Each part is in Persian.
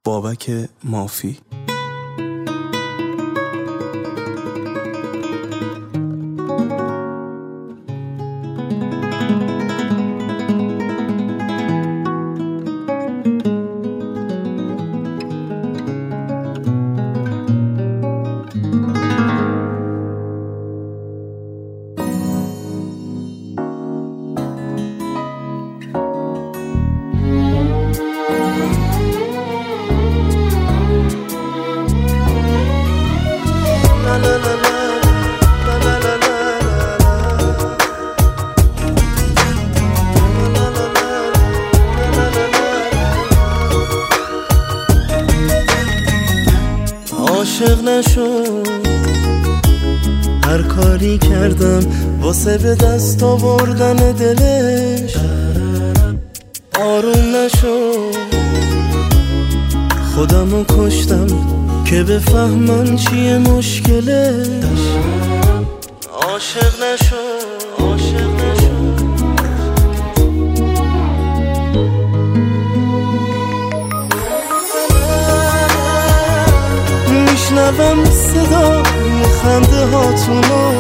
بابک مافی. عاشق نشو، هر کاری کردم واسه به دست آوردن دلش. آروم نشو، خودمو کشتم که بفهمم چیه مشکلش. عاشق نشو، عاشق نشو. میشنوم صدا خنده هاتونو،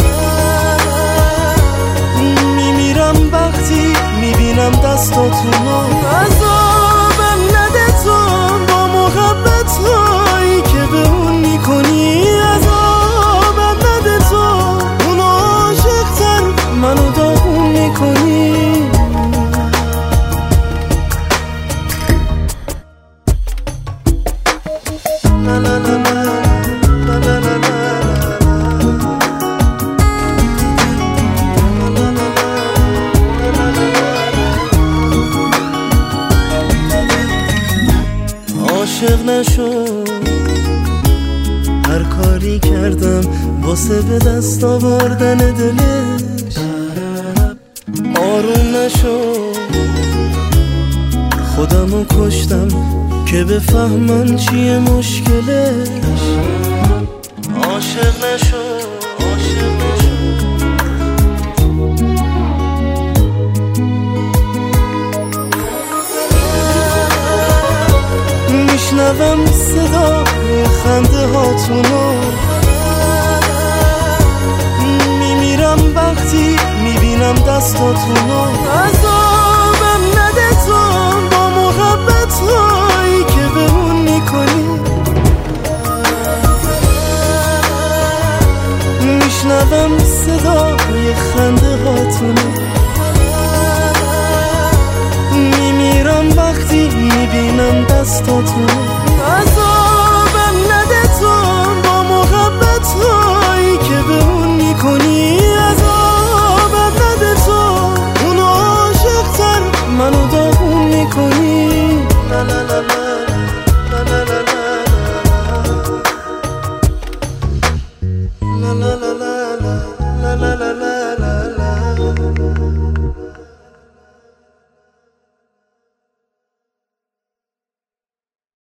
میمیرم وقتی میبینم دستاتونو. عذابم نده تو با محبت هایی که به اون میکنی. عذابم نده تو اون عاشق‌تر منو داغون میکنی. عاشق نشو، هر کاری کردم واسه به دست آوردن دلش. آروم نشو، خودمو کشتم که بفهمم چیه مشکلش. عاشق نشو، عاشق نشو. میشنوم صدا خنده هاتونو، میمیرم وقتی میبینم دستاتونو. عذابم نده تو با محبت هایی که به اون میکنی. میشنوم صدا خنده هاتونو، میمیرم وقتی میبینم دستاتونو.